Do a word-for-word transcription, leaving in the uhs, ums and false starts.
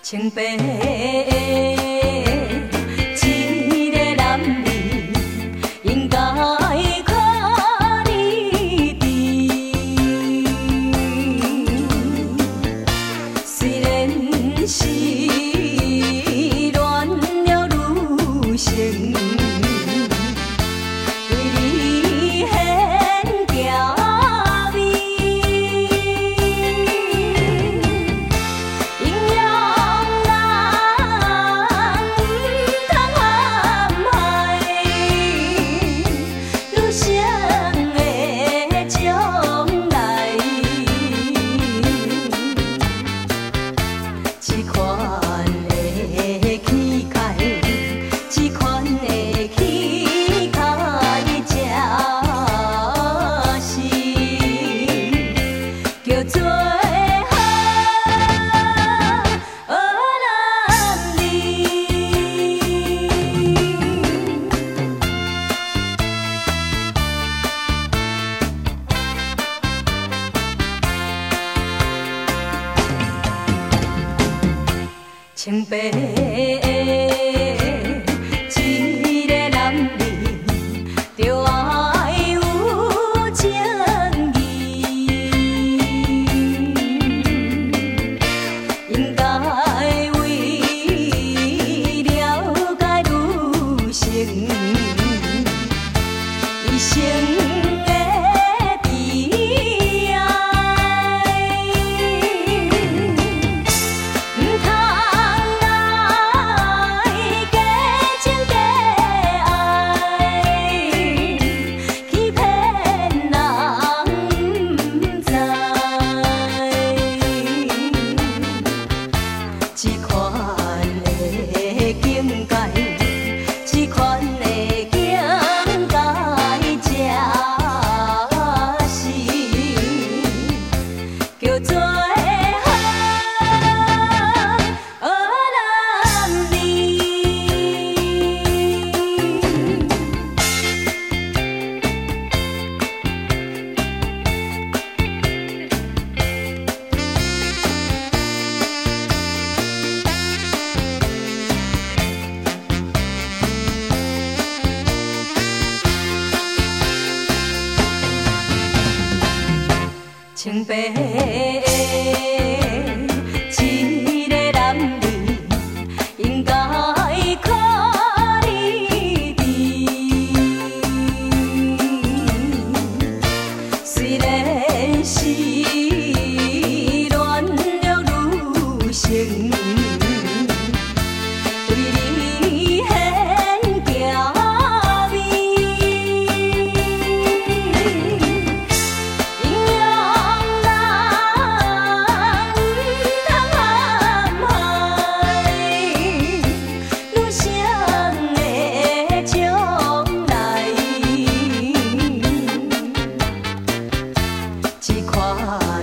清白的一个男儿，应该可你知。虽然是恋了女性，对你很行味。阴阳人唔通陷害，女性的将来，这款的气概，这款的气概，才是叫做。清白的一个男儿，着爱有情义，应该为了解女性，一生的悲哀。唔通这款的境界，这款的境界，才是叫做好男儿。清白的一个男儿，应该可你知。虽然是恋了女性，对你很行味。这款